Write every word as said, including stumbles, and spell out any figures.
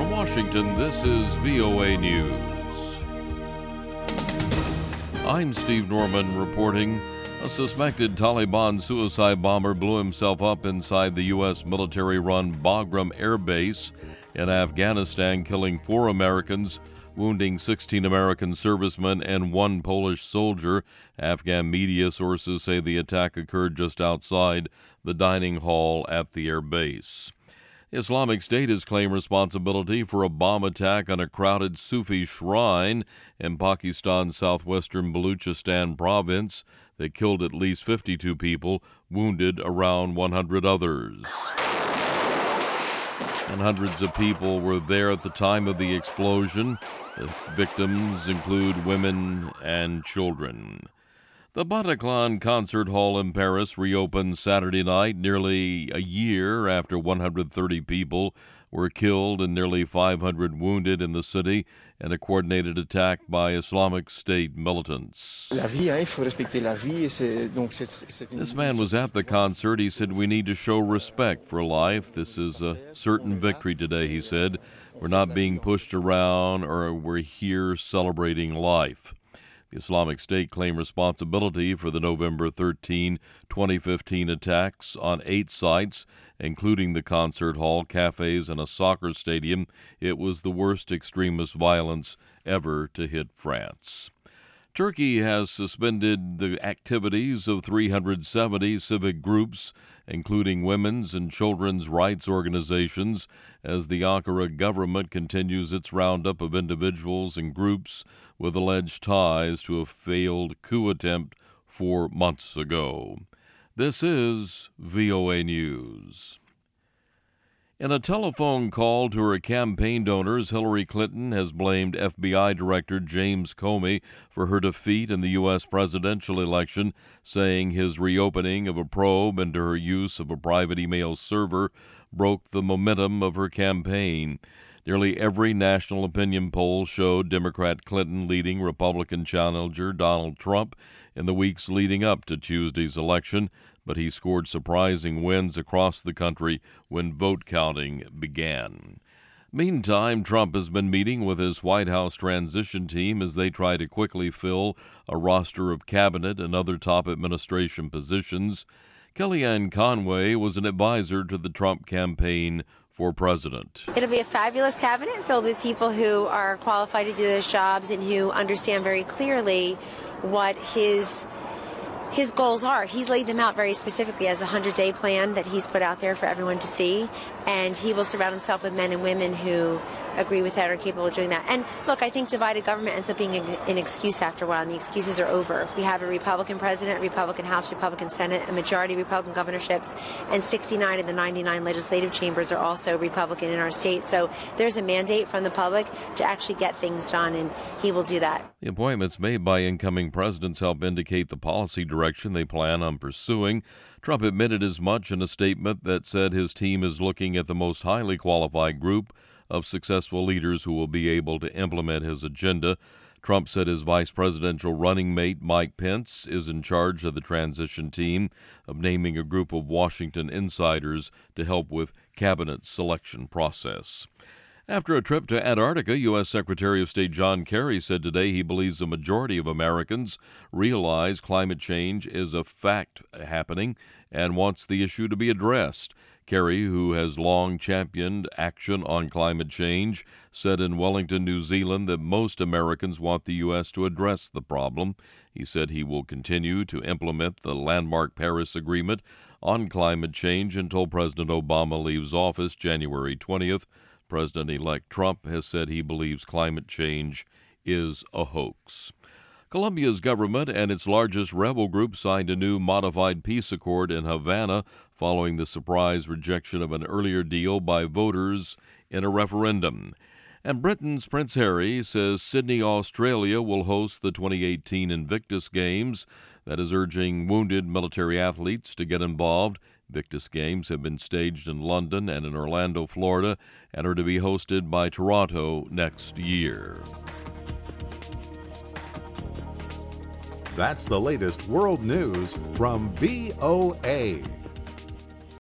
In Washington, this is V O A News. I'm Steve Norman reporting. A suspected Taliban suicide bomber blew himself up inside the U S military-run Bagram Air Base in Afghanistan, killing four Americans, wounding sixteen American servicemen and one Polish soldier. Afghan media sources say the attack occurred just outside the dining hall at the air base. Islamic State has claimed responsibility for a bomb attack on a crowded Sufi shrine in Pakistan's southwestern Baluchistan province that killed at least fifty-two people, wounded around one hundred others. And hundreds of people were there at the time of the explosion. The victims include women and children. The Bataclan Concert Hall in Paris reopened Saturday night, nearly a year after one hundred thirty people were killed and nearly five hundred wounded in the city in a coordinated attack by Islamic State militants. This man was at the concert. He said, "We need to show respect for life. This is a certain victory today," he said. "We're not being pushed around, or we're here celebrating life." The Islamic State claimed responsibility for the November thirteenth, twenty fifteen attacks on eight sites, including the concert hall, cafes, and a soccer stadium. It was the worst extremist violence ever to hit France. Turkey has suspended the activities of three hundred seventy civic groups, including women's and children's rights organizations, as the Ankara government continues its roundup of individuals and groups with alleged ties to a failed coup attempt four months ago. This is V O A News. In a telephone call to her campaign donors, Hillary Clinton has blamed F B I Director James Comey for her defeat in the U S presidential election, saying his reopening of a probe into her use of a private email server broke the momentum of her campaign. Nearly every national opinion poll showed Democrat Clinton leading Republican challenger Donald Trump in the weeks leading up to Tuesday's election, but he scored surprising wins across the country when vote counting began. Meantime, Trump has been meeting with his White House transition team as they try to quickly fill a roster of cabinet and other top administration positions. Kellyanne Conway was an advisor to the Trump campaign for president. It'll be a fabulous cabinet filled with people who are qualified to do those jobs and who understand very clearly what his His goals are. He's laid them out very specifically as a hundred-day plan that he's put out there for everyone to see, and he will surround himself with men and women who agree with that or are capable of doing that. And look, I think divided government ends up being an excuse after a while, and the excuses are over. We have a Republican president, a Republican House, Republican Senate, a majority of Republican governorships, and sixty-nine of the ninety-nine legislative chambers are also Republican in our state. So there's a mandate from the public to actually get things done, and he will do that. The appointments made by incoming presidents help indicate the policy direction they plan on pursuing. Trump admitted as much in a statement that said his team is looking at the most highly qualified group of successful leaders who will be able to implement his agenda. Trump said his vice presidential running mate, Mike Pence, is in charge of the transition team of naming a group of Washington insiders to help with cabinet selection process. After a trip to Antarctica, U S Secretary of State John Kerry said today he believes a majority of Americans realize climate change is a fact happening and wants the issue to be addressed. Kerry, who has long championed action on climate change, said in Wellington, New Zealand, that most Americans want the U S to address the problem. He said he will continue to implement the landmark Paris Agreement on climate change until President Obama leaves office January twentieth. President-elect Trump has said he believes climate change is a hoax. Colombia's government and its largest rebel group signed a new modified peace accord in Havana following the surprise rejection of an earlier deal by voters in a referendum. And Britain's Prince Harry says Sydney, Australia will host the twenty eighteen Invictus Games, that is urging wounded military athletes to get involved. Invictus Games have been staged in London and in Orlando, Florida, and are to be hosted by Toronto next year. That's the latest world news from V O A.